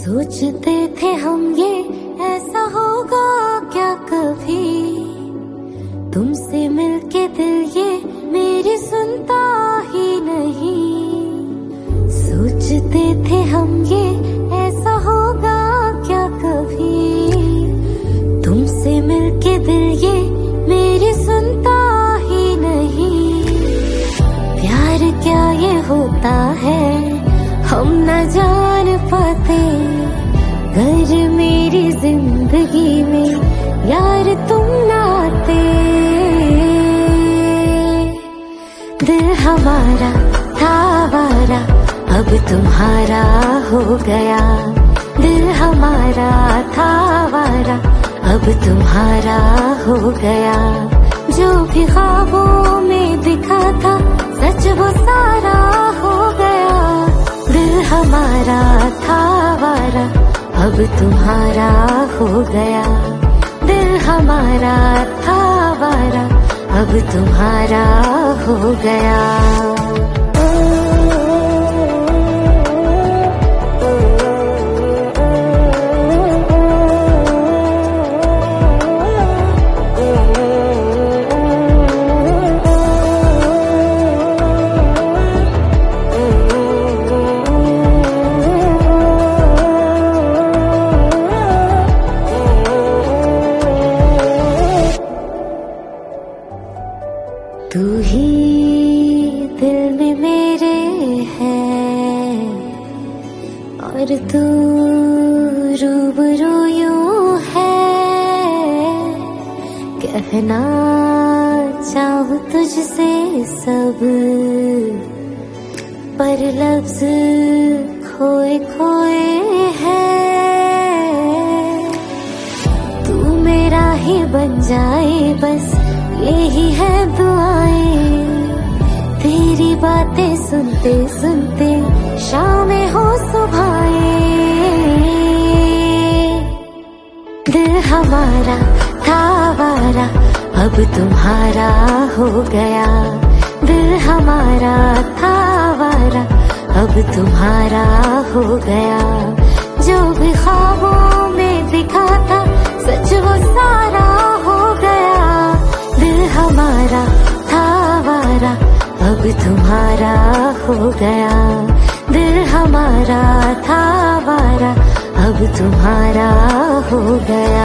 सोचते थे हम ये ऐसा होगा क्या कभी, तुमसे मिलके दिल ये मेरी सुनता ही नहीं। सोचते थे हम ये ऐसा होगा क्या कभी, तुमसे मिलके दिल ये मेरी सुनता ही नहीं। प्यार क्या ये होता है हम न जान पाते, घर मेरी जिंदगी में यार तुम ना आते। दिल हमारा था आवारा अब तुम्हारा हो गया, दिल हमारा था आवारा अब तुम्हारा हो गया। जो भी ख्वाबों में दिखा था सच वो सारा हो गया। दिल हमारा था आवारा अब तुम्हारा हो गया, दिल हमारा था आवारा अब तुम्हारा हो गया। तू ही दिल में मेरे है और तू रूबरू यूं है। कहना चाहूं तुझसे सब पर लफ्ज खोए खोए है। तू मेरा ही बन जाए बस यही है दुआएं, तेरी बातें सुनते सुनते शामें हो सुबहें। दिल हमारा था आवारा अब तुम्हारा हो गया, दिल हमारा था आवारा अब तुम्हारा हो गया। जो भी ख्वाबों में दिखा था सच वो सारा हो गया। दिल हमारा था आवारा अब तुम्हारा हो गया, दिल हमारा था आवारा अब तुम्हारा हो गया।